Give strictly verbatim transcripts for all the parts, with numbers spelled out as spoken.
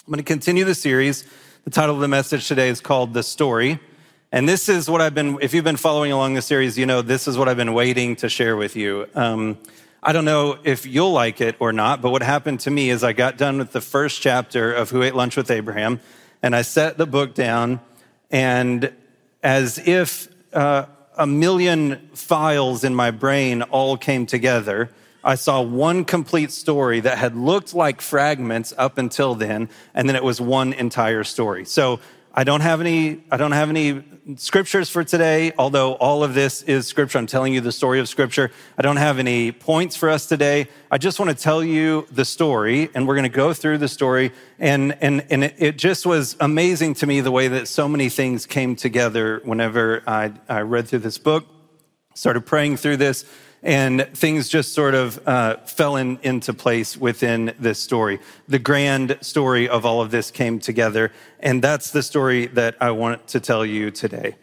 I'm going to continue the series. The title of the message today is called The Story. And this is what I've been, if you've been following along the series, you know this is what I've been waiting to share with you. Um, I don't know if you'll like it or not, but what happened to me is I got done with the first chapter of Who Ate Lunch with Abraham, and I set the book down, and as if uh, a million files in my brain all came together, I saw one complete story that had looked like fragments up until then, and then it was one entire story. So I don't have any, I don't have any scriptures for today, although all of this is scripture. I'm telling you the story of scripture. I don't have any points for us today. I just want to tell you the story, and we're going to go through the story. And, and, and it, it just was amazing to me the way that so many things came together whenever I, I read through this book, started praying through this, and things just sort of uh, fell in, into place within this story. The grand story of all of this came together, and that's the story that I want to tell you today.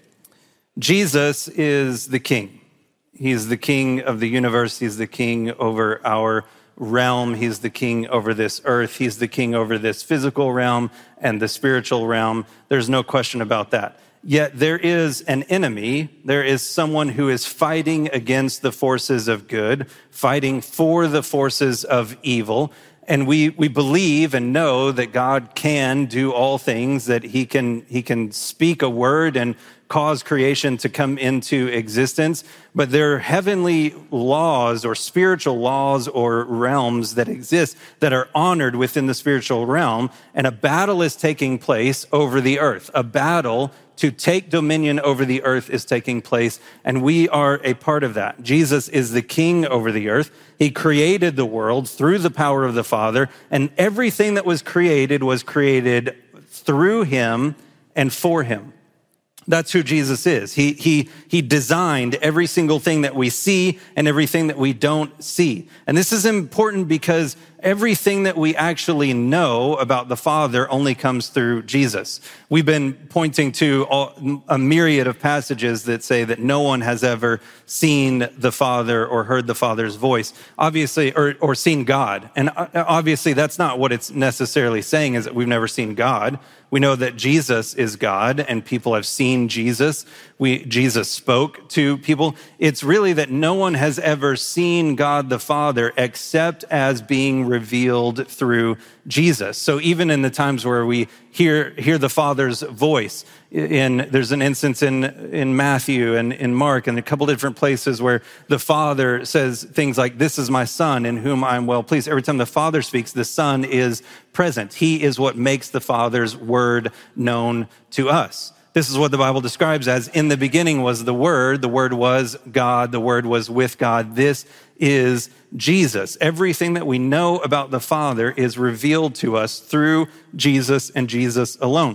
Jesus is the king. He's the king of the universe. He's the king over our realm. He's the king over this earth. He's the king over this physical realm and the spiritual realm. There's no question about that. Yet there is an enemy, there is someone who is fighting against the forces of good, fighting for the forces of evil. And we, we believe and know that God can do all things, that he can, he can speak a word and cause creation to come into existence. But there are heavenly laws or spiritual laws or realms that exist that are honored within the spiritual realm. And a battle is taking place over the earth. A battle to take dominion over the earth is taking place, and we are a part of that. Jesus is the king over the earth. He created the world through the power of the Father, and everything that was created was created through him and for him. That's who Jesus is. He, he, he designed every single thing that we see and everything that we don't see. And this is important because everything that we actually know about the Father only comes through Jesus. We've been pointing to all, a myriad of passages that say that no one has ever seen the Father or heard the Father's voice, obviously, or, or seen God. And obviously, that's not what it's necessarily saying, is that we've never seen God. We know that Jesus is God, and people have seen Jesus. We, Jesus spoke to people. It's really that no one has ever seen God the Father except as being revealed through Jesus. So even in the times where we hear hear the Father's voice, in there's an instance in in Matthew and in Mark and a couple different places where the Father says things like, "This is my Son in whom I'm well pleased." Every time the Father speaks, the Son is present. He is what makes the Father's word known to us. This is what the Bible describes as, in the beginning was the Word, the Word was God, the Word was with God. This is Jesus. Everything that we know about the Father is revealed to us through Jesus and Jesus alone.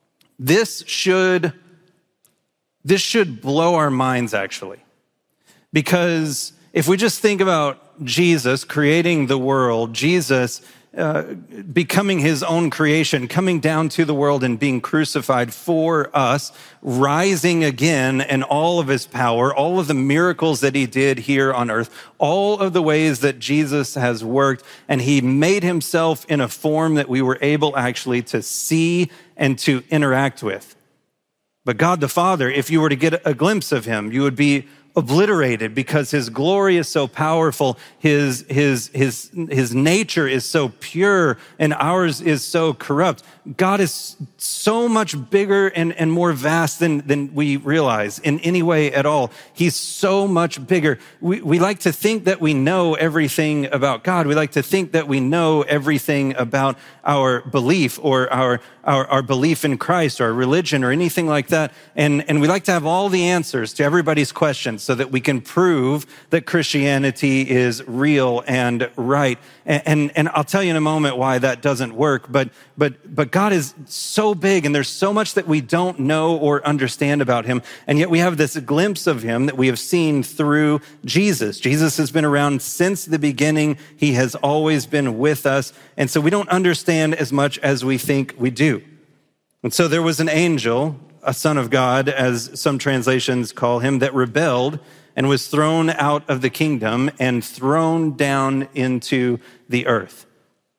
This should, this should blow our minds, actually. Because if we just think about Jesus creating the world, Jesus Uh, becoming his own creation, coming down to the world and being crucified for us, rising again in all of his power, all of the miracles that he did here on earth, all of the ways that Jesus has worked, and he made himself in a form that we were able actually to see and to interact with. But God the Father, if you were to get a glimpse of him, you would be obliterated because his glory is so powerful, his, his, his, his nature is so pure, and ours is so corrupt. God is so much bigger and, and more vast than, than we realize in any way at all. He's so much bigger. We, we like to think that we know everything about God. We like to think that we know everything about our belief or our, our, our belief in Christ or our religion or anything like that. And, and we like to have all the answers to everybody's questions so that we can prove that Christianity is real and right. And, and, and I'll tell you in a moment why that doesn't work, but, but, but God is so big and there's so much that we don't know or understand about him. And yet we have this glimpse of him that we have seen through Jesus. Jesus has been around since the beginning. He has always been with us. And so we don't understand as much as we think we do. And so there was an angel, a son of God, as some translations call him, that rebelled and was thrown out of the kingdom and thrown down into the earth.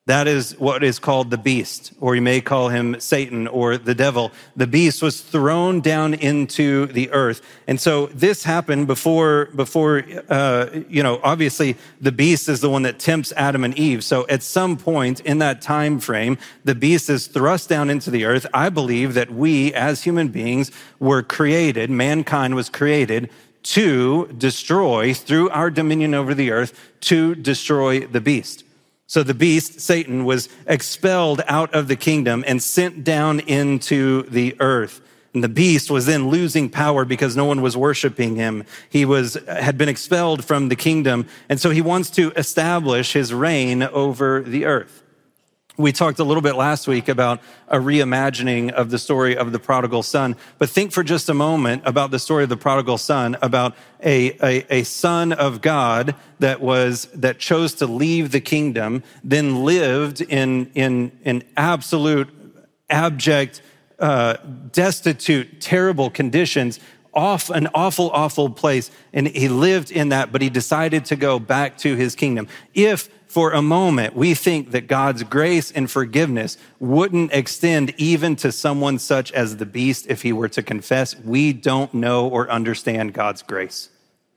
That is what is called the beast, or you may call him Satan or the devil. The beast was thrown down into the earth. And so this happened before, before uh, you know, obviously the beast is the one that tempts Adam and Eve. So at some point in that time frame, the beast is thrust down into the earth. I believe that we as human beings were created, mankind was created to destroy, through our dominion over the earth, to destroy the beast. So the beast, Satan, was expelled out of the kingdom and sent down into the earth. And the beast was then losing power because no one was worshiping him. He was had been expelled from the kingdom. And so he wants to establish his reign over the earth. We talked a little bit last week about a reimagining of the story of the prodigal son. But think for just a moment about the story of the prodigal son, about a, a, a son of God that was, that chose to leave the kingdom, then lived in, in, in absolute, abject, uh, destitute, terrible conditions, off an awful, awful place. And he lived in that, but he decided to go back to his kingdom. If for a moment we think that God's grace and forgiveness wouldn't extend even to someone such as the beast if he were to confess, we don't know or understand God's grace.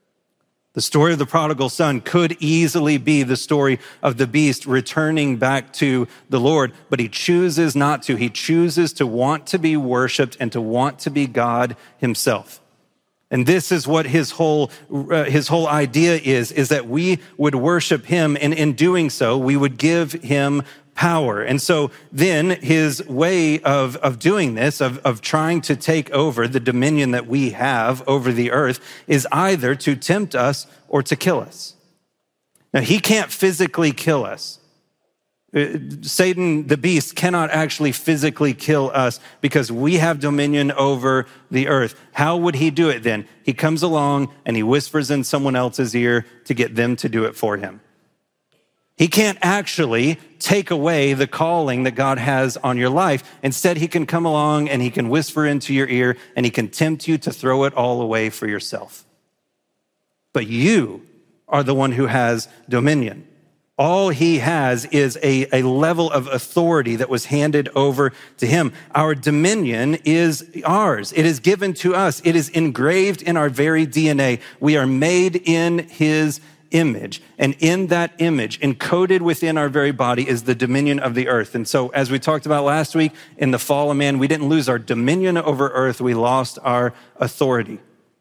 The story of the prodigal son could easily be the story of the beast returning back to the Lord, but he chooses not to. He chooses to want to be worshiped and to want to be God himself. And this is what his whole uh, his whole idea is, is that we would worship him, and in doing so, we would give him power. And so then his way of, of doing this, of, of trying to take over the dominion that we have over the earth, is either to tempt us or to kill us. Now, he can't physically kill us. Satan, the beast, cannot actually physically kill us because we have dominion over the earth. How would he do it then? He comes along and he whispers in someone else's ear to get them to do it for him. He can't actually take away the calling that God has on your life. Instead, he can come along and he can whisper into your ear and he can tempt you to throw it all away for yourself. But you are the one who has dominion. All he has is a, a level of authority that was handed over to him. Our dominion is ours. It is given to us. It is engraved in our very D N A. We are made in his image. And in that image, encoded within our very body, is the dominion of the earth. And so, as we talked about last week, in the fall of man, we didn't lose our dominion over earth. We lost our authority.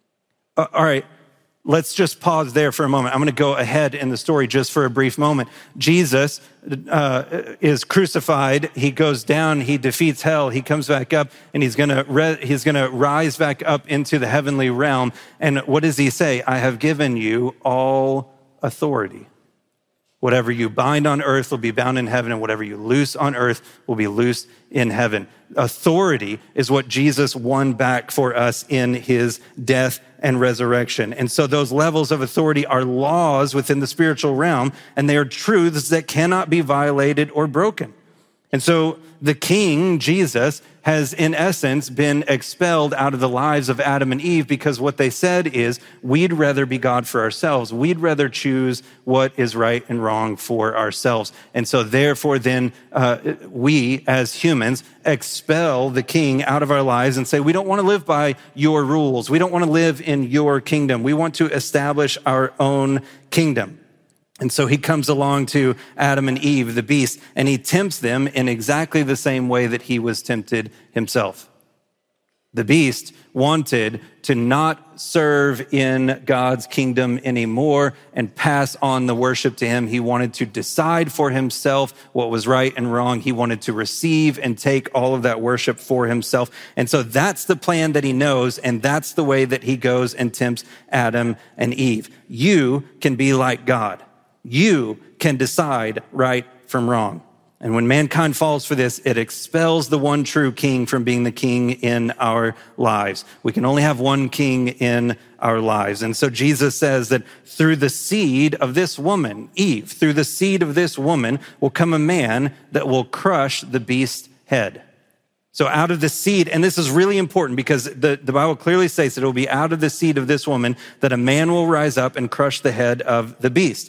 Uh, all right. Let's just pause there for a moment. I'm going to go ahead in the story just for a brief moment. Jesus uh, is crucified. He goes down. He defeats hell. He comes back up, and he's going to re- he's going to rise back up into the heavenly realm. And what does he say? I have given you all authority. Whatever you bind on earth will be bound in heaven, and whatever you loose on earth will be loosed in heaven. Authority is what Jesus won back for us in his death and resurrection. And so those levels of authority are laws within the spiritual realm, and they are truths that cannot be violated or broken. And so the King, Jesus, has in essence been expelled out of the lives of Adam and Eve because what they said is, we'd rather be God for ourselves. We'd rather choose what is right and wrong for ourselves. And so therefore then uh, we as humans expel the King out of our lives and say, we don't want to live by your rules. We don't want to live in your kingdom. We want to establish our own kingdom. And so he comes along to Adam and Eve, the beast, and he tempts them in exactly the same way that he was tempted himself. The beast wanted to not serve in God's kingdom anymore and pass on the worship to him. He wanted to decide for himself what was right and wrong. He wanted to receive and take all of that worship for himself. And so that's the plan that he knows, and that's the way that he goes and tempts Adam and Eve. You can be like God. You can decide right from wrong. And when mankind falls for this, it expels the one true king from being the king in our lives. We can only have one king in our lives. And so Jesus says that through the seed of this woman, Eve, through the seed of this woman will come a man that will crush the beast's head. So out of the seed, and this is really important because the, the Bible clearly says that it will be out of the seed of this woman that a man will rise up and crush the head of the beast.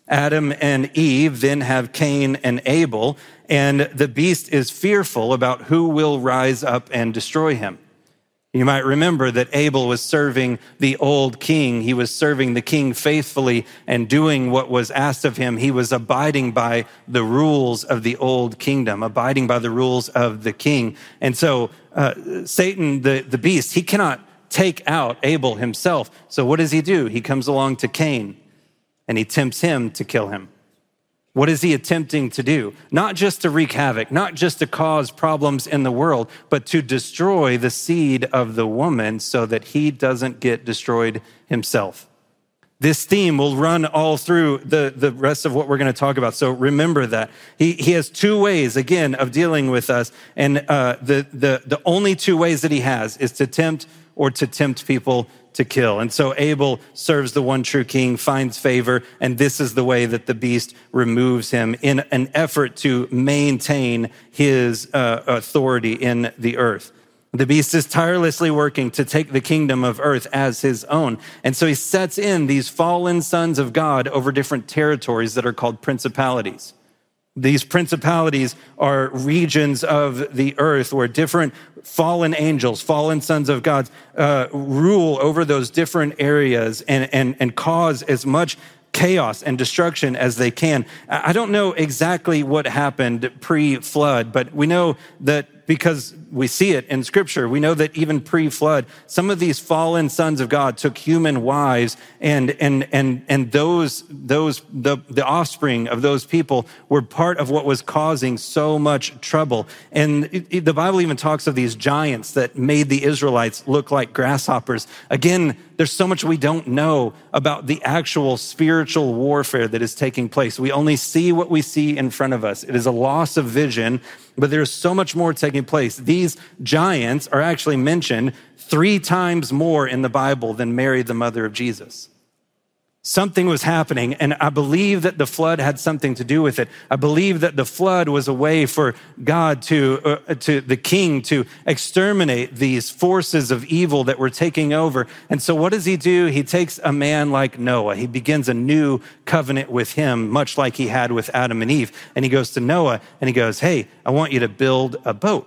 Adam and Eve then have Cain and Abel, and the beast is fearful about who will rise up and destroy him. You might remember that Abel was serving the old king. He was serving the king faithfully and doing what was asked of him. He was abiding by the rules of the old kingdom, abiding by the rules of the king. And so uh, Satan, the, the beast, he cannot take out Abel himself. So what does he do? He comes along to Cain and he tempts him to kill him. What is he attempting to do? Not just to wreak havoc, not just to cause problems in the world, but to destroy the seed of the woman so that he doesn't get destroyed himself. This theme will run all through the, the rest of what we're going to talk about. So remember that. He, he has two ways, again, of dealing with us. And uh, the, the, the only two ways that he has is to tempt or to tempt people to kill. And so Abel serves the one true king, finds favor, and this is the way that the beast removes him in an effort to maintain his uh, authority in the earth. The beast is tirelessly working to take the kingdom of earth as his own. And so he sets in these fallen sons of God over different territories that are called principalities. These principalities are regions of the earth where different fallen angels, fallen sons of God, uh, rule over those different areas and, and, and cause as much chaos and destruction as they can. I don't know exactly what happened pre-flood, but we know that because we see it in scripture, we know that even pre-flood, some of these fallen sons of God took human wives, and and and and those those the, the offspring of those people were part of what was causing so much trouble. And it, it, the Bible even talks of these giants that made the Israelites look like grasshoppers. Again, there's so much we don't know about the actual spiritual warfare that is taking place. We only see what we see in front of us. It is a loss of vision, but there's so much more taking place. These giants are actually mentioned three times more in the Bible than Mary, the mother of Jesus. Something was happening, and I believe that the flood had something to do with it. I believe that the flood was a way for God to, uh, to the king to exterminate these forces of evil that were taking over. And so what does he do? He takes a man like Noah. He begins a new covenant with him, much like he had with Adam and Eve. And he goes to Noah and he goes, hey, I want you to build a boat.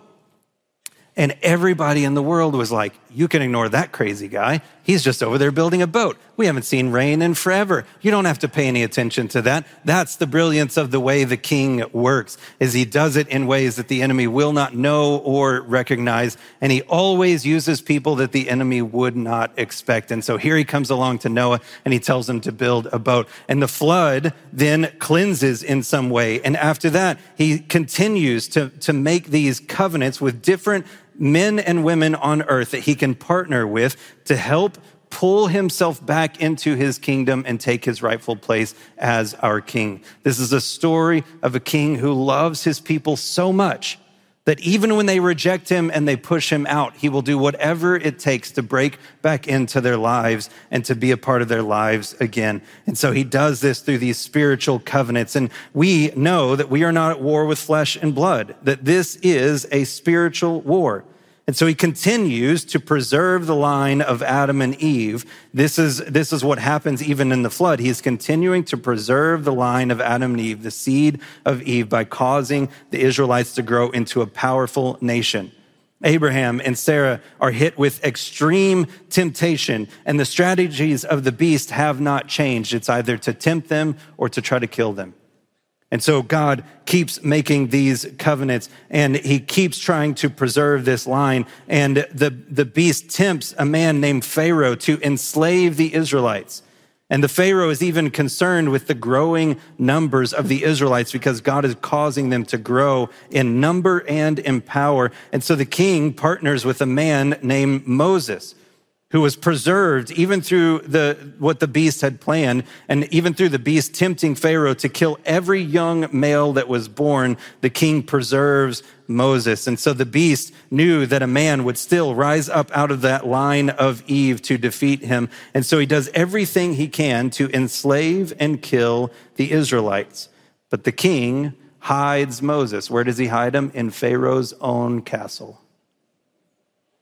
And everybody in the world was like, you can ignore that crazy guy. He's just over there building a boat. We haven't seen rain in forever. You don't have to pay any attention to that. That's the brilliance of the way the king works, is he does it in ways that the enemy will not know or recognize. And he always uses people that the enemy would not expect. And so here he comes along to Noah and he tells him to build a boat. And the flood then cleanses in some way. And after that, he continues to, to make these covenants with different men and women on earth that he can partner with to help pull himself back into his kingdom and take his rightful place as our king. This is a story of a king who loves his people so much that even when they reject him and they push him out, he will do whatever it takes to break back into their lives and to be a part of their lives again. And so he does this through these spiritual covenants. And we know that we are not at war with flesh and blood, that this is a spiritual war. And so he continues to preserve the line of Adam and Eve. This is, this is what happens even in the flood. He is continuing to preserve the line of Adam and Eve, the seed of Eve, by causing the Israelites to grow into a powerful nation. Abraham and Sarah are hit with extreme temptation, and the strategies of the beast have not changed. It's either to tempt them or to try to kill them. And so God keeps making these covenants, and he keeps trying to preserve this line. And the, the beast tempts a man named Pharaoh to enslave the Israelites. And the Pharaoh is even concerned with the growing numbers of the Israelites because God is causing them to grow in number and in power. And so the king partners with a man named Moses, who was preserved even through the what the beast had planned, and even through the beast tempting Pharaoh to kill every young male that was born. The king preserves Moses. And so the beast knew that a man would still rise up out of that line of Eve to defeat him. And so he does everything he can to enslave and kill the Israelites. But the king hides Moses. Where does he hide him? In Pharaoh's own castle.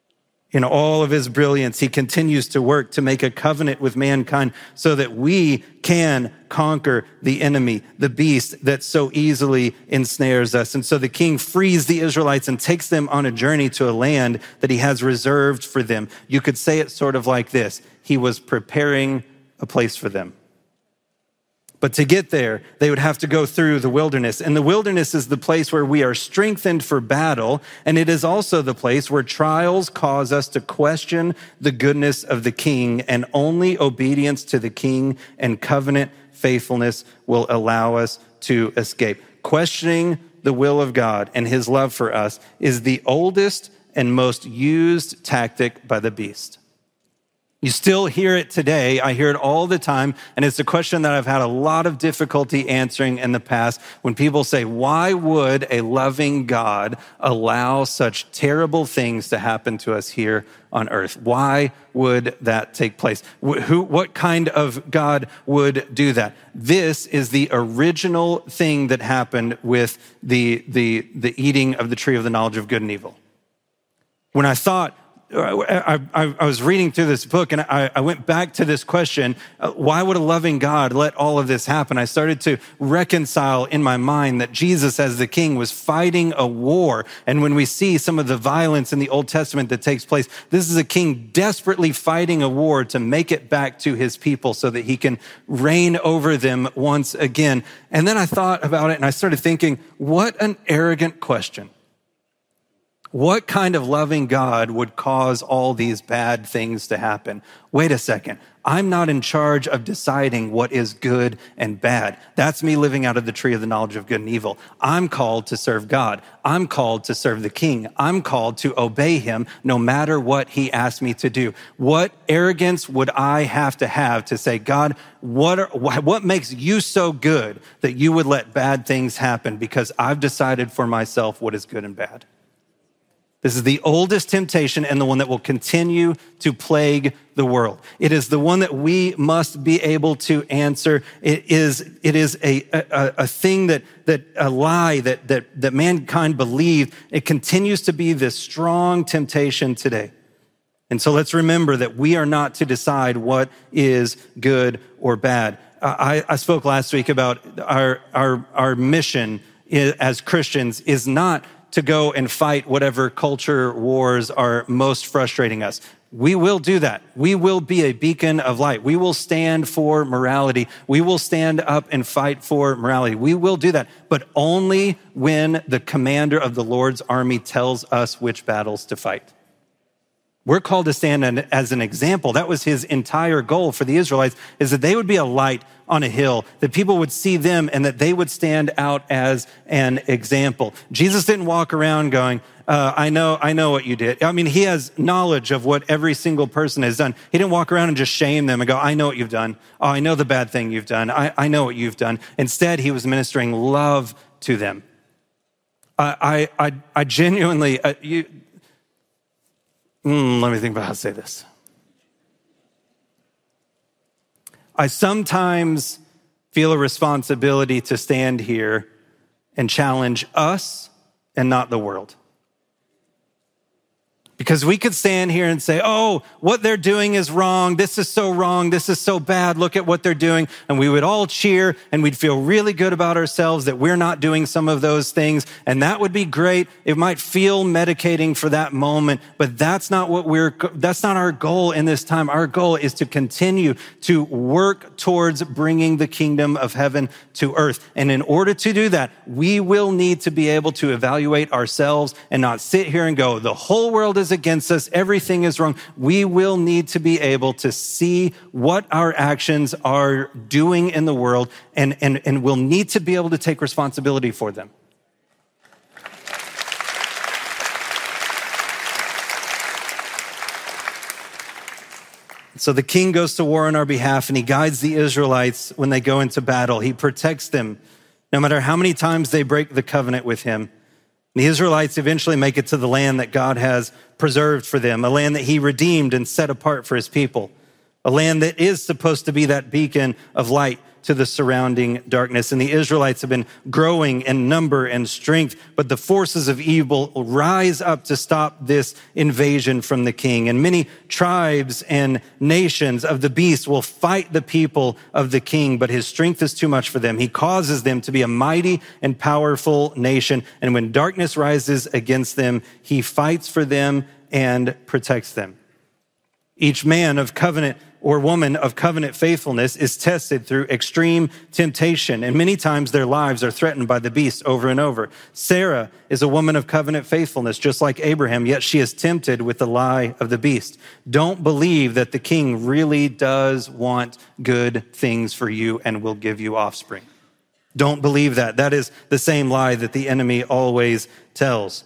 In all of his brilliance, he continues to work to make a covenant with mankind so that we can conquer the enemy, the beast that so easily ensnares us. And so the king frees the Israelites and takes them on a journey to a land that he has reserved for them. You could say it sort of like this: he was preparing a place for them. But to get there, they would have to go through the wilderness. And the wilderness is the place where we are strengthened for battle. And it is also the place where trials cause us to question the goodness of the king. And only obedience to the king and covenant faithfulness will allow us to escape. Questioning the will of God and his love for us is the oldest and most used tactic by the beast. You still hear it today. I hear it all the time. And it's a question that I've had a lot of difficulty answering in the past when people say, why would a loving God allow such terrible things to happen to us here on earth? Why would that take place? Who, what kind of God would do that? This is the original thing that happened with the, the, the eating of the tree of the knowledge of good and evil. When I thought, I, I, I was reading through this book and I, I went back to this question, uh, why would a loving God let all of this happen? I started to reconcile in my mind that Jesus as the king was fighting a war. And when we see some of the violence in the Old Testament that takes place, this is a king desperately fighting a war to make it back to his people so that he can reign over them once again. And then I thought about it and I started thinking, what an arrogant question. What kind of loving God would cause all these bad things to happen? Wait a second. I'm not in charge of deciding what is good and bad. That's me living out of the tree of the knowledge of good and evil. I'm called to serve God. I'm called to serve the king. I'm called to obey him no matter what he asks me to do. What arrogance would I have to have to say, God, what are, what makes you so good that you would let bad things happen because I've decided for myself what is good and bad? This is the oldest temptation and the one that will continue to plague the world. It is the one that we must be able to answer. It is, it is a, a, a thing that, that a lie that, that, that mankind believed. It continues to be this strong temptation today. And so let's remember that we are not to decide what is good or bad. I, I spoke last week about our, our, our mission as Christians is not to go and fight whatever culture wars are most frustrating us. We will do that. We will be a beacon of light. We will stand for morality. We will stand up and fight for morality. We will do that, but only when the commander of the Lord's army tells us which battles to fight. We're called to stand as an example. That was his entire goal for the Israelites, is that they would be a light on a hill, that people would see them and that they would stand out as an example. Jesus didn't walk around going, uh, I know, I know what you did. I mean, he has knowledge of what every single person has done. He didn't walk around and just shame them and go, I know what you've done. Oh, I know the bad thing you've done. I, I know what you've done. Instead, he was ministering love to them. I, I, I, I genuinely, uh, you, Mm, let me think about how to say this. I sometimes feel a responsibility to stand here and challenge us and not the world. Because we could stand here and say, oh, what they're doing is wrong. This is so wrong. This is so bad. Look at what they're doing. And we would all cheer and we'd feel really good about ourselves that we're not doing some of those things. And that would be great. It might feel medicating for that moment, but that's not what we're, that's not our goal in this time. Our goal is to continue to work towards bringing the kingdom of heaven to earth. And in order to do that, we will need to be able to evaluate ourselves and not sit here and go, the whole world is against us. Everything is wrong. We will need to be able to see what our actions are doing in the world, and, and, and we'll need to be able to take responsibility for them. So the king goes to war on our behalf, and he guides the Israelites when they go into battle. He protects them no matter how many times they break the covenant with him. The Israelites eventually make it to the land that God has preserved for them, a land that he redeemed and set apart for his people, a land that is supposed to be that beacon of light to the surrounding darkness. And the Israelites have been growing in number and strength, but the forces of evil rise up to stop this invasion from the king. And many tribes and nations of the beast will fight the people of the king, but his strength is too much for them. He causes them to be a mighty and powerful nation. And when darkness rises against them, he fights for them and protects them. Each man of covenant or woman of covenant faithfulness is tested through extreme temptation, and many times their lives are threatened by the beast over and over. Sarah is a woman of covenant faithfulness, just like Abraham, yet she is tempted with the lie of the beast. Don't believe that the king really does want good things for you and will give you offspring. Don't believe that. That is the same lie that the enemy always tells.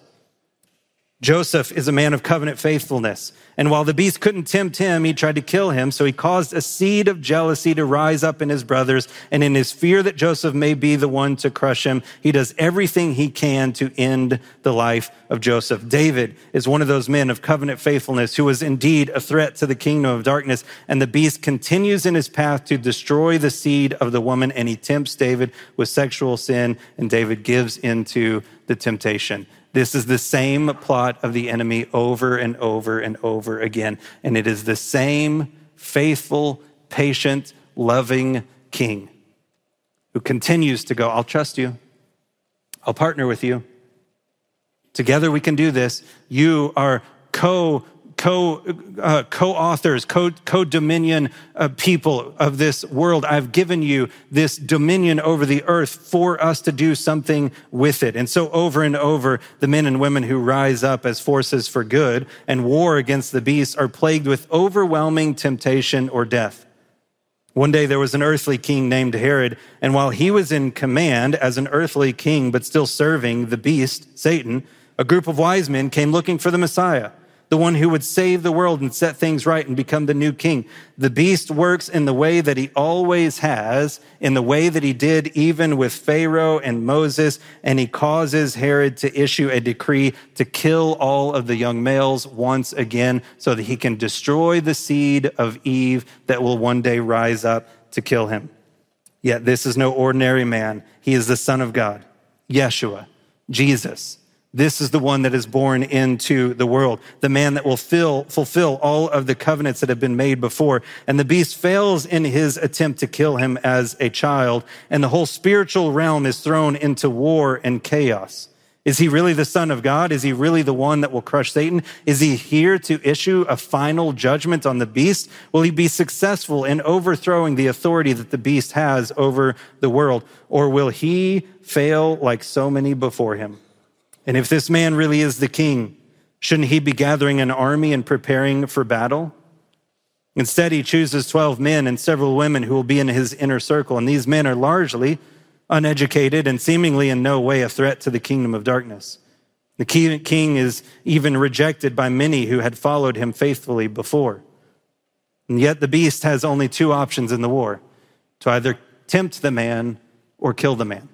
Joseph is a man of covenant faithfulness. And while the beast couldn't tempt him, he tried to kill him. So he caused a seed of jealousy to rise up in his brothers. And in his fear that Joseph may be the one to crush him, he does everything he can to end the life of Joseph. David is one of those men of covenant faithfulness who was indeed a threat to the kingdom of darkness. And the beast continues in his path to destroy the seed of the woman. And he tempts David with sexual sin. And David gives into the temptation. This is the same plot of the enemy over and over and over again. And it is the same faithful, patient, loving king who continues to go, I'll trust you. I'll partner with you. Together we can do this. You are co co uh, co-authors, co co-dominion uh, people of this world. I've given you this dominion over the earth for us to do something with it. And so over and over, the men and women who rise up as forces for good and war against the beast are plagued with overwhelming temptation or death. One day there was an earthly king named Herod, and while he was in command as an earthly king, but still serving the beast, Satan, a group of wise men came looking for the Messiah, the one who would save the world and set things right and become the new king. The beast works in the way that he always has, in the way that he did even with Pharaoh and Moses, and he causes Herod to issue a decree to kill all of the young males once again so that he can destroy the seed of Eve that will one day rise up to kill him. Yet this is no ordinary man. He is the Son of God, Yeshua, Jesus. This is the one that is born into the world, the man that will fill, fulfill all of the covenants that have been made before. And the beast fails in his attempt to kill him as a child, and the whole spiritual realm is thrown into war and chaos. Is he really the Son of God? Is he really the one that will crush Satan? Is he here to issue a final judgment on the beast? Will he be successful in overthrowing the authority that the beast has over the world? Or will he fail like so many before him? And if this man really is the king, shouldn't he be gathering an army and preparing for battle? Instead, he chooses twelve men and several women who will be in his inner circle. And these men are largely uneducated and seemingly in no way a threat to the kingdom of darkness. The king is even rejected by many who had followed him faithfully before. And yet the beast has only two options in the war: to either tempt the man or kill the man.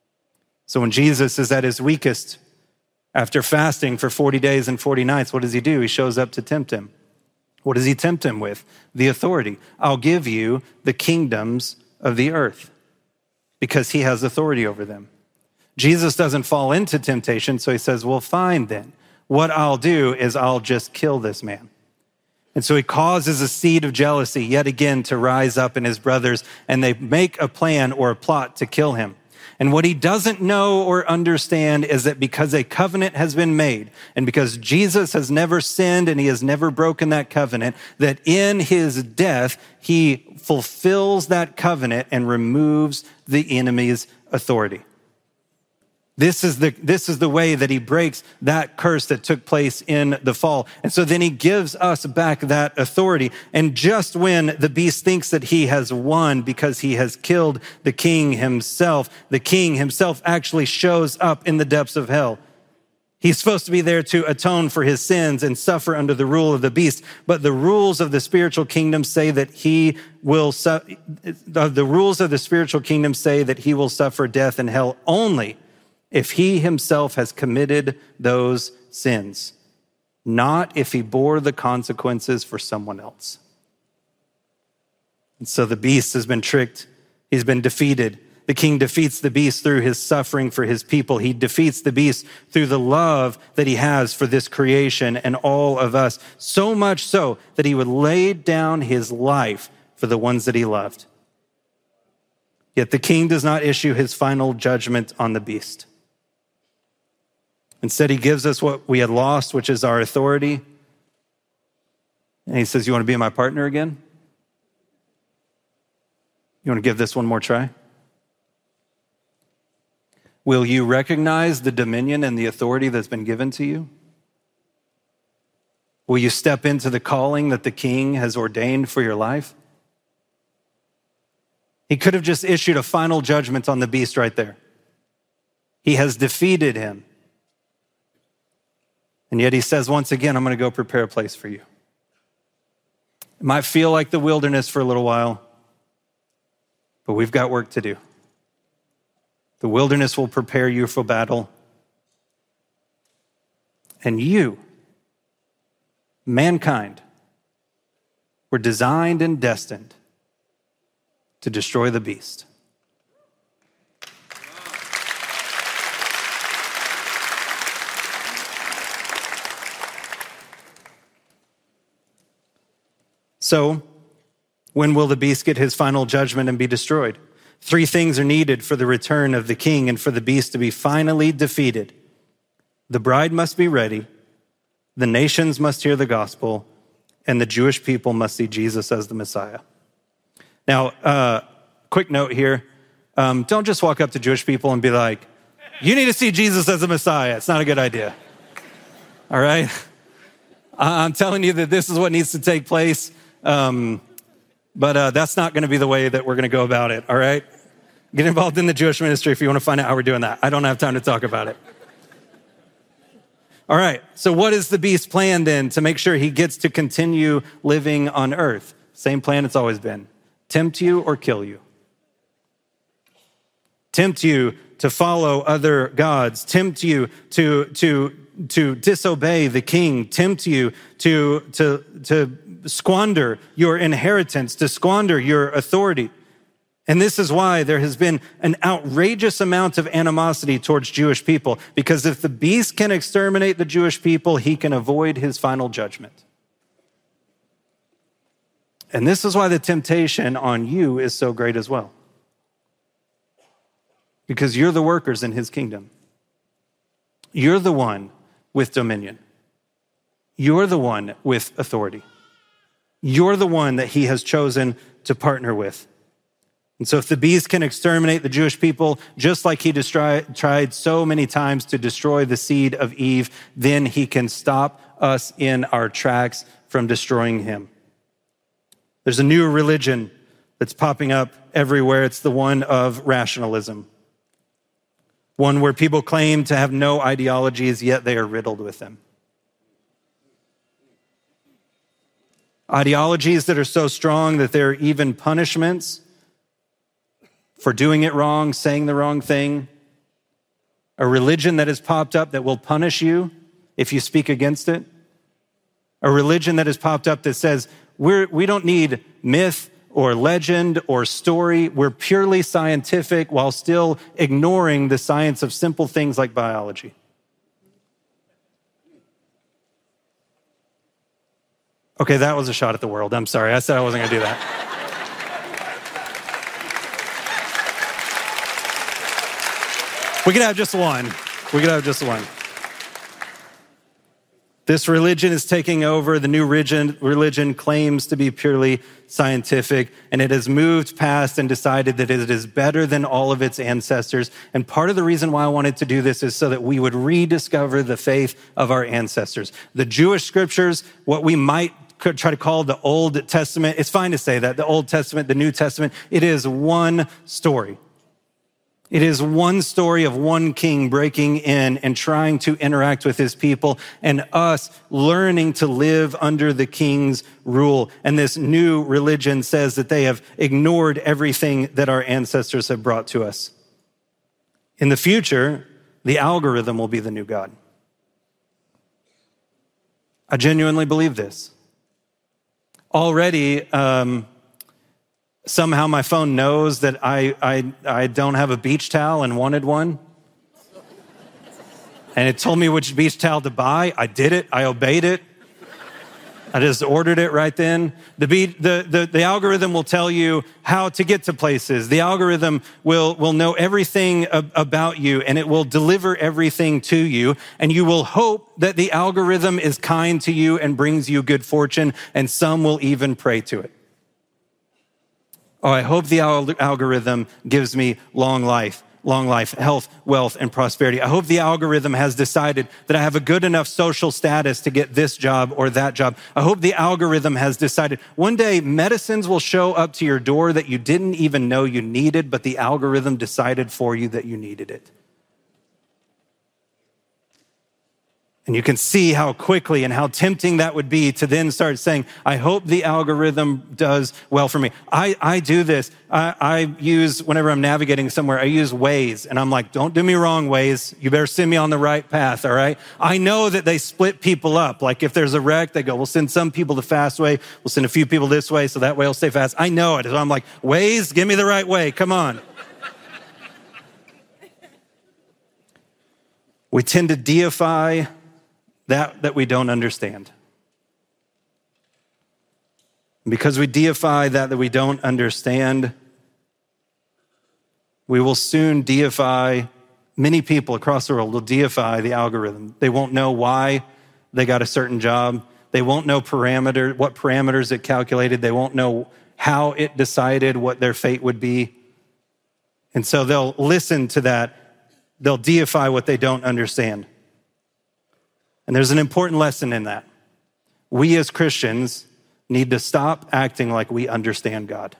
So when Jesus is at his weakest, after fasting for forty days and forty nights, what does he do? He shows up to tempt him. What does he tempt him with? The authority. I'll give you the kingdoms of the earth, because he has authority over them. Jesus doesn't fall into temptation, so he says, well, fine then. What I'll do is I'll just kill this man. And so he causes a seed of jealousy yet again to rise up in his brothers, and they make a plan or a plot to kill him. And what he doesn't know or understand is that because a covenant has been made, and because Jesus has never sinned and he has never broken that covenant, that in his death, he fulfills that covenant and removes the enemy's authority. This is the, this is the way that he breaks that curse that took place in the fall. And so then he gives us back that authority. And just when the beast thinks that he has won because he has killed the king himself, the king himself actually shows up in the depths of hell. He's supposed to be there to atone for his sins and suffer under the rule of the beast. But the rules of the spiritual kingdom say that he will, su- the rules of the spiritual kingdom say that he will suffer death in hell only if he himself has committed those sins, not if he bore the consequences for someone else. And so the beast has been tricked. He's been defeated. The king defeats the beast through his suffering for his people. He defeats the beast through the love that he has for this creation and all of us, so much so that he would lay down his life for the ones that he loved. Yet the king does not issue his final judgment on the beast. Instead, he gives us what we had lost, which is our authority. And he says, you want to be my partner again? You want to give this one more try? Will you recognize the dominion and the authority that's been given to you? Will you step into the calling that the king has ordained for your life? He could have just issued a final judgment on the beast right there. He has defeated him. And yet he says, once again, I'm going to go prepare a place for you. It might feel like the wilderness for a little while, but we've got work to do. The wilderness will prepare you for battle. And you, mankind, were designed and destined to destroy the beast. So, when will the beast get his final judgment and be destroyed? Three things are needed for the return of the king and for the beast to be finally defeated. The bride must be ready, the nations must hear the gospel, and the Jewish people must see Jesus as the Messiah. Now, uh, quick note here. Um, don't just walk up to Jewish people and be like, you need to see Jesus as the Messiah. It's not a good idea. All right? I'm telling you that this is what needs to take place. Um, but uh, that's not going to be the way that we're going to go about it, all right? Get involved in the Jewish ministry if you want to find out how we're doing that. I don't have time to talk about it. All right, so what is the beast's plan then to make sure he gets to continue living on earth? Same plan it's always been. Tempt you or kill you. Tempt you to follow other gods. Tempt you to, to, to disobey the king. Tempt you to, to, to squander your inheritance, to squander your authority. And this is why there has been an outrageous amount of animosity towards Jewish people, because if the beast can exterminate the Jewish people, he can avoid his final judgment. And this is why the temptation on you is so great as well. Because you're the workers in his kingdom. You're the one with dominion. You're the one with authority. You're the one that he has chosen to partner with. And so if the beast can exterminate the Jewish people, just like he destri- tried so many times to destroy the seed of Eve, then he can stop us in our tracks from destroying him. There's a new religion that's popping up everywhere. It's the one of rationalism. One where people claim to have no ideologies, yet they are riddled with them. Ideologies that are so strong that there are even punishments for doing it wrong, saying the wrong thing. A religion that has popped up that will punish you if you speak against it. A religion that has popped up that says, we're, we don't need myth or legend or story. We're purely scientific while still ignoring the science of simple things like biology. Okay, that was a shot at the world. I'm sorry. I said I wasn't going to do that. We could have just one. We could have just one. This religion is taking over. The new religion, religion claims to be purely scientific, and it has moved past and decided that it is better than all of its ancestors. And part of the reason why I wanted to do this is so that we would rediscover the faith of our ancestors. The Jewish scriptures, what we might could try to call the Old Testament, it's fine to say that, the Old Testament, the New Testament, it is one story. It is one story of one king breaking in and trying to interact with his people, and us learning to live under the king's rule. And this new religion says that they have ignored everything that our ancestors have brought to us. In the future, the algorithm will be the new God. I genuinely believe this. Already, um, Somehow my phone knows that I, I, I don't have a beach towel and wanted one. And it told me which beach towel to buy. I did it. I obeyed it. I just ordered it right then. The, be, the, the, the algorithm will tell you how to get to places. The algorithm will, will know everything ab- about you, and it will deliver everything to you. And you will hope that the algorithm is kind to you and brings you good fortune, and some will even pray to it. Oh, I hope the al- algorithm gives me long life. Long life, health, wealth, and prosperity. I hope the algorithm has decided that I have a good enough social status to get this job or that job. I hope the algorithm has decided one day medicines will show up to your door that you didn't even know you needed, but the algorithm decided for you that you needed it. And you can see how quickly and how tempting that would be to then start saying, I hope the algorithm does well for me. I, I do this. I, I use, whenever I'm navigating somewhere, I use Waze. And I'm like, don't do me wrong, Waze. You better send me on the right path, all right? I know that they split people up. Like if there's a wreck, they go, we'll send some people the fast way. We'll send a few people this way, so that way it'll stay fast. I know it. So I'm like, Waze, give me the right way. Come on. We tend to deify that that we don't understand. Because we deify that that we don't understand, we will soon deify, many people across the world will deify the algorithm. They won't know why they got a certain job. They won't know parameter, what parameters it calculated. They won't know how it decided what their fate would be. And so they'll listen to that. They'll deify what they don't understand. And there's an important lesson in that. We as Christians need to stop acting like we understand God.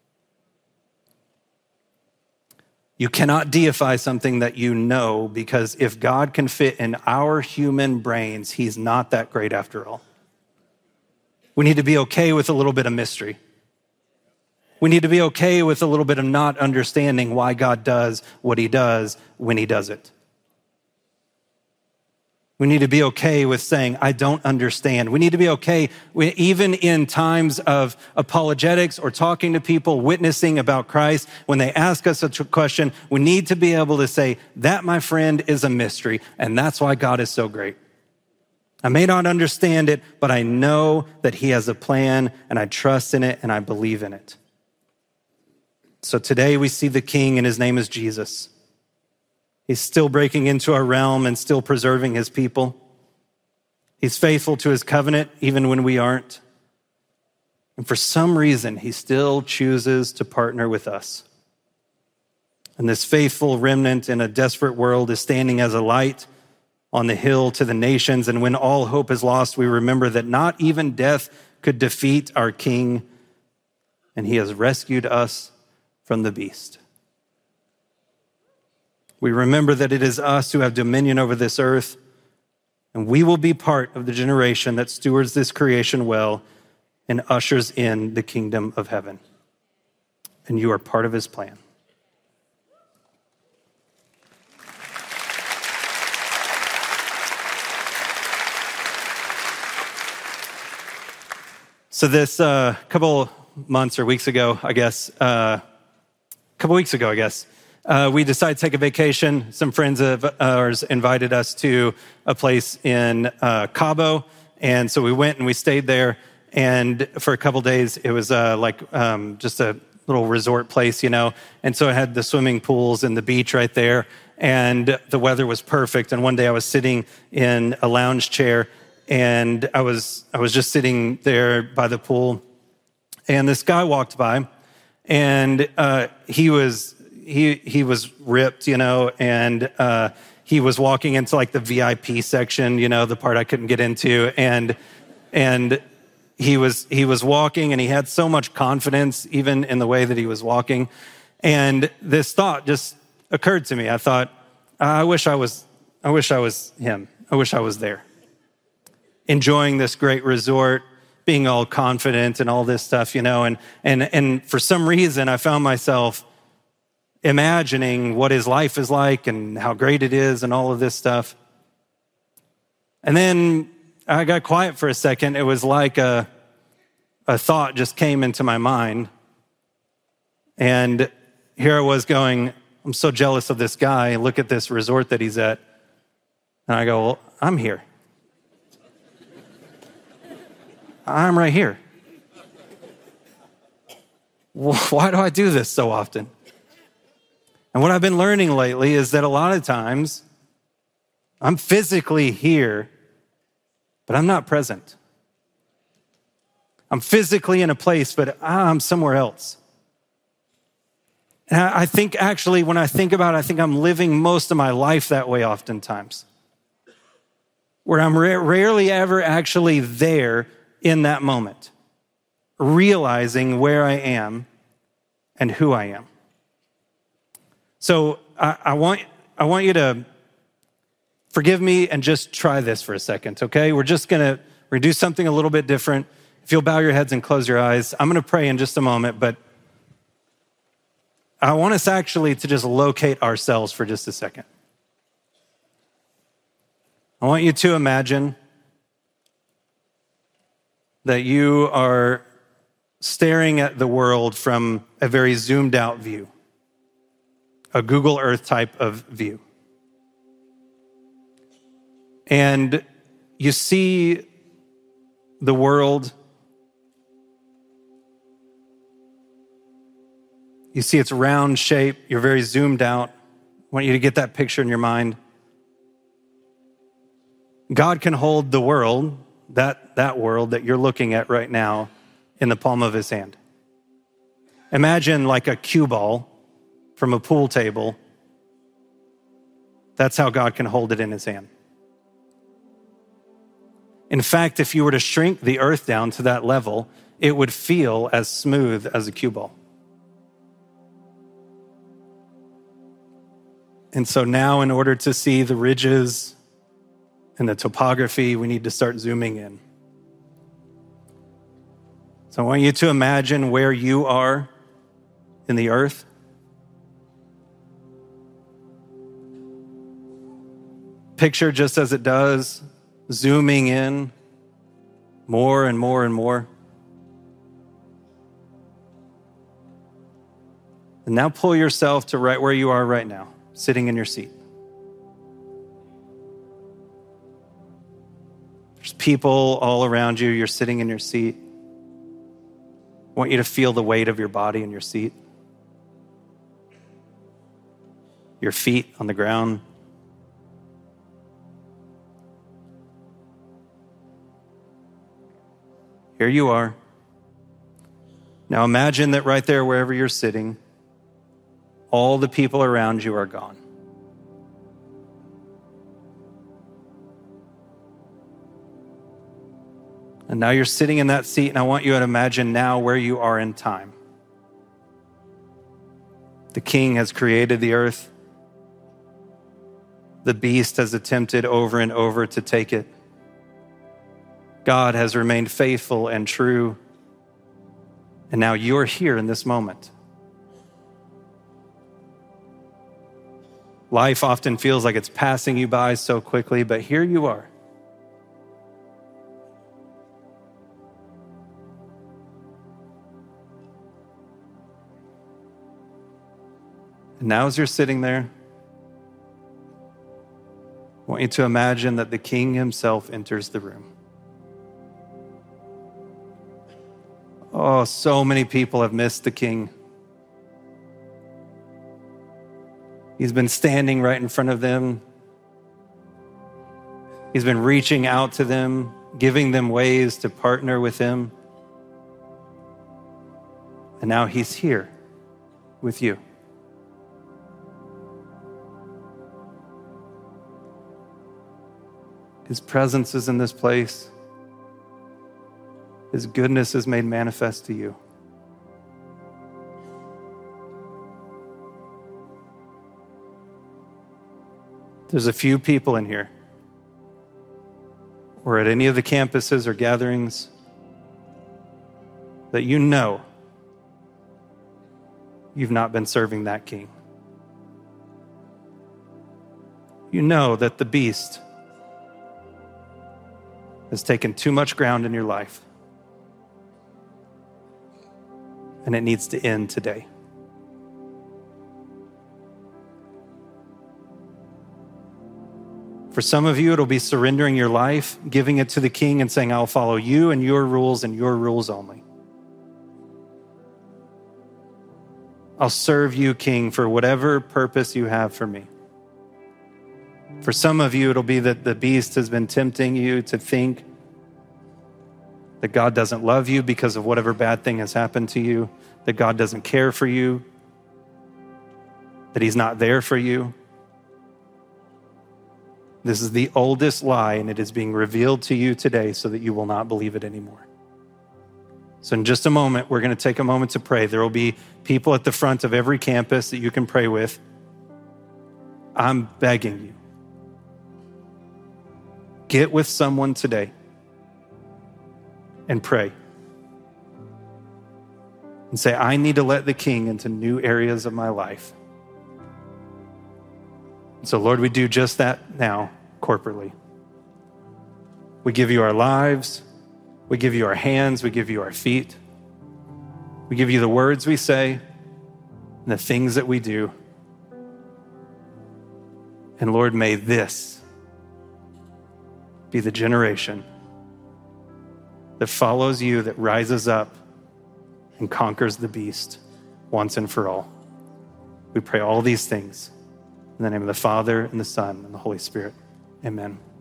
You cannot deify something that you know, because if God can fit in our human brains, he's not that great after all. We need to be okay with a little bit of mystery. We need to be okay with a little bit of not understanding why God does what he does when he does it. We need to be okay with saying, I don't understand. We need to be okay, with, even in times of apologetics or talking to people, witnessing about Christ, when they ask us a question, we need to be able to say, that, my friend, is a mystery, and that's why God is so great. I may not understand it, but I know that he has a plan, and I trust in it, and I believe in it. So today we see the King, and his name is Jesus. He's still breaking into our realm and still preserving his people. He's faithful to his covenant even when we aren't. And for some reason, he still chooses to partner with us. And this faithful remnant in a desperate world is standing as a light on the hill to the nations. And when all hope is lost, we remember that not even death could defeat our King, and he has rescued us from the beast. We remember that it is us who have dominion over this earth, and we will be part of the generation that stewards this creation well and ushers in the kingdom of heaven. And you are part of his plan. So this uh, couple months or weeks ago, I guess, uh, a couple weeks ago, I guess, Uh, we decided to take a vacation. Some friends of ours invited us to a place in uh, Cabo. And so we went and we stayed there. And for a couple days, it was uh, like um, just a little resort place, you know. And so it had the swimming pools and the beach right there. And the weather was perfect. And one day I was sitting in a lounge chair, and I was I was just sitting there by the pool. And this guy walked by, and uh, he was... He he was ripped, you know, and uh, he was walking into like the V I P section, you know, the part I couldn't get into, and and he was he was walking, and he had so much confidence, even in the way that he was walking. And this thought just occurred to me. I thought, I wish I was I wish I was him. I wish I was there, enjoying this great resort, being all confident and all this stuff, you know. And and and for some reason, I found myself imagining what his life is like and how great it is and all of this stuff. And then I got quiet for a second. It was like a, a thought just came into my mind. And here I was going, I'm so jealous of this guy. Look at this resort that he's at. And I go, well, I'm here. I'm right here. Why do I do this so often? And what I've been learning lately is that a lot of times I'm physically here, but I'm not present. I'm physically in a place, but I'm somewhere else. And I think actually, when I think about it, I think I'm living most of my life that way oftentimes, where I'm ra- rarely ever actually there in that moment, realizing where I am and who I am. So I, I want I want you to forgive me and just try this for a second, okay? We're just gonna we're gonna do something a little bit different. If you'll bow your heads and close your eyes, I'm gonna pray in just a moment, but I want us actually to just locate ourselves for just a second. I want you to imagine that you are staring at the world from a very zoomed out view, a Google Earth type of view. And you see the world, you see its round shape, you're very zoomed out. I want you to get that picture in your mind. God can hold the world, that, that world that you're looking at right now, in the palm of his hand. Imagine like a cue ball from a pool table. That's how God can hold it in his hand. In fact, if you were to shrink the earth down to that level, it would feel as smooth as a cue ball. And so now, in order to see the ridges and the topography, we need to start zooming in. So I want you to imagine where you are in the earth. Picture just as it does, zooming in more and more and more. And now pull yourself to right where you are right now, sitting in your seat. There's people all around you. You're sitting in your seat. I want you to feel the weight of your body in your seat. Your feet on the ground. Here you are. Now imagine that right there, wherever you're sitting, all the people around you are gone. And now you're sitting in that seat, and I want you to imagine now where you are in time. The king has created the earth. The beast has attempted over and over to take it. God has remained faithful and true. And now you're here in this moment. Life often feels like it's passing you by so quickly, but here you are. And now as you're sitting there, I want you to imagine that the king himself enters the room. Oh, so many people have missed the king. He's been standing right in front of them. He's been reaching out to them, giving them ways to partner with him. And now he's here with you. His presence is in this place. His goodness is made manifest to you. There's a few people in here, or at any of the campuses or gatherings, that you know you've not been serving that king. You know that the beast has taken too much ground in your life, and it needs to end today. For some of you, it'll be surrendering your life, giving it to the King and saying, I'll follow you and your rules and your rules only. I'll serve you, King, for whatever purpose you have for me. For some of you, it'll be that the beast has been tempting you to think that God doesn't love you because of whatever bad thing has happened to you, that God doesn't care for you, that he's not there for you. This is the oldest lie, and it is being revealed to you today so that you will not believe it anymore. So in just a moment, we're going to take a moment to pray. There will be people at the front of every campus that you can pray with. I'm begging you. Get with someone today and pray. And say, I need to let the King into new areas of my life. So Lord, we do just that now, corporately. We give you our lives. We give you our hands. We give you our feet. We give you the words we say and the things that we do. And Lord, may this be the generation that follows you, that rises up and conquers the beast once and for all. We pray all these things in the name of the Father, and the Son, and the Holy Spirit. Amen.